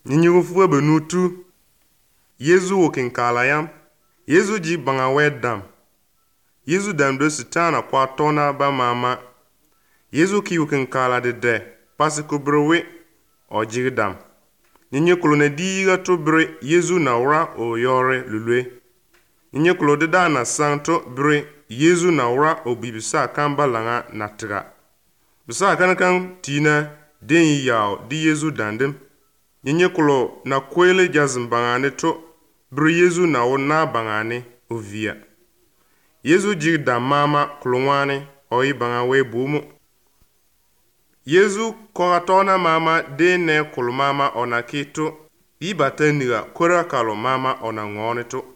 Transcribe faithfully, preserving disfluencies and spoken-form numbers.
Nyinyigu fuwe benutu. Yezu wokin kala yam. Yezu ji banga wedam. Yezu dam do sitana kwa tona ba mama. Yezu ki wokin kala de de. Pasiku brewe o jigdam. Nyinyi kulo ne diiga to bre Yezu na wura o yore lulwe. Nyinyi kulo de da na santo bre Yezu na wura o bibisa kan balanga na tiga. Bisa kan kan tina den yaw di Yezu dandim. Nyinyi kulo na kwele jazim bangane to bre Yezu na wuna bangane o via. Yezu jigdam mama kulungwane o i banga we bumu. Yezu koratona mama de ne kulumama ona kito. Ibata niga kura kalo mama ona ngone to.